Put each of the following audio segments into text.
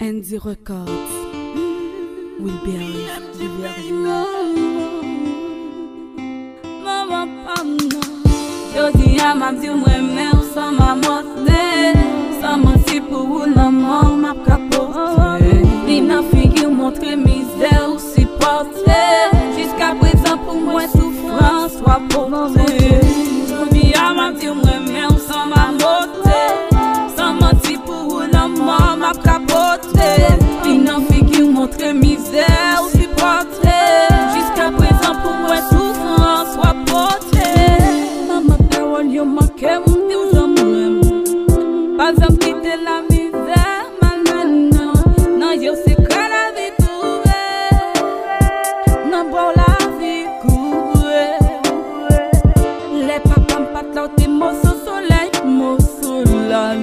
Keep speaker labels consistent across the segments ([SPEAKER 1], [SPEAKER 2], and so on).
[SPEAKER 1] ND Records. Wilberry.
[SPEAKER 2] Maman, yo dis à ma vie, moi, mais sans ma motte, sans mentir pour l'amour, ma capote. Il n'a figure montrer misère ou supporter. Jusqu'à présent, pour moi, souffrance soit portée. Yo dis à ma vie, moi, mais sans ma motte, sans mentir pour l'amour, ma capote. Il n'a figure montrer misère ou supporter. Jusqu'à présent, pour moi, souffrance soit portée. Maman, parole, yo manqué, mon Dieu, j'en m'aime. Pas en quitter la misère, maintenant. Non, yo, c'est que la vie courée. Non, bon, la vie courée. Les papas m'patent là, t'es mots au soleil, mots sur la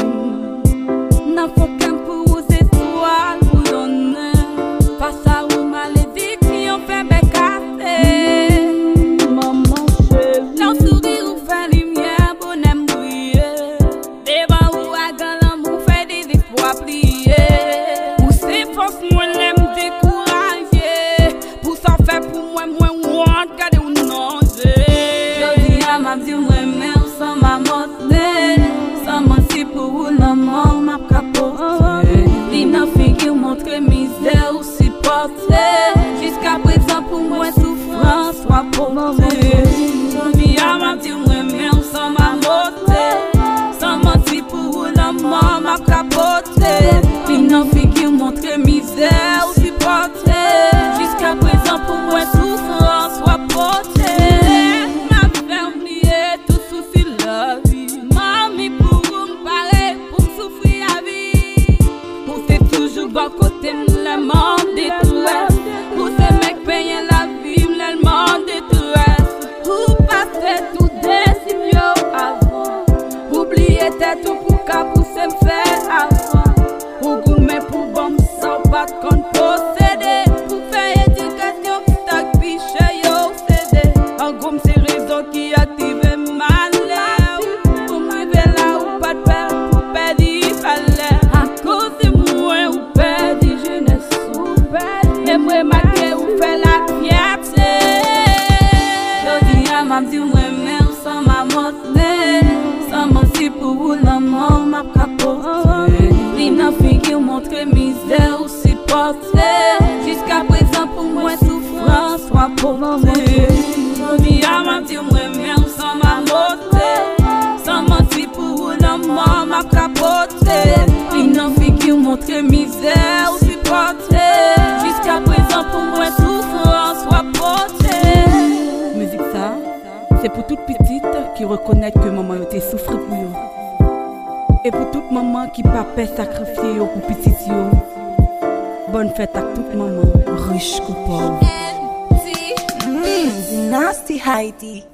[SPEAKER 2] lune. Non, faut qu'un pour aux étoiles, pour donner. Face à où malédiction fait bécater. Maman, chérie. L'en sourire ou fait lumière, bonhomme briller. Devant ou à l'amour fait des espoirs plier. Pour ces forces, moi, l'aime décourager. Pour ça fait pour moi, want, garder ou nager. Je dis à ma vie, moi, même sans ma motte. Sans mentir pour l'amour, ma capote. L'hymne figure montrer misère ou supporter. Jusqu'à présent, pour moi, souffrance soit portée. Je dis à ma vie, moi, même sans ma motte. Sans mentir pour l'amour, ma capote. L'hymne figure montrer misère ou supporter. Jusqu'à présent, pour moi, souffrance soit portée. M'a fait oublier tout souci la vie. Mamie pour me parler, pour me souffrir la vie. Pour c'est toujours bon côté, le monde détresse. Pour ces mecs payer la vie, le monde détresse. Pour passer tout décision avant. Oublier tête pour qu'à pousser me faire avant. Pour gourmet pour bon sans pas de compte posséder. Pour faire éducation pour ta piche yo cédé. En gros c'est raison qui active malheur. Pour m'arriver là ou pas de père pour perdre il fallait. À cause de moi ou perdre jeunesse ou perdre. Et moi marqué ou fait la fierté. Je dis à ma vie moi même sans ma motte. Sans mentir pour l'amour ma capote. L'hymne figure montrer misère ou supporter. Jusqu'à présent pour moi souffrance soit portée. Je dis à ma vie moi même sans ma motte. Sans mentir pour l'amour ma capote. L'hymne figure montrer misère ou supporter. Jusqu'à présent pour moi souffrance soit portée.
[SPEAKER 1] Musique ça, c'est pour toute petite qui reconnaît que maman a été souffrée pour eux. Et pour toute maman qui pas peur sacrifier pour petite yo. Bonne fête à toute maman, riche ou pauvre.
[SPEAKER 3] Nasty Heidi.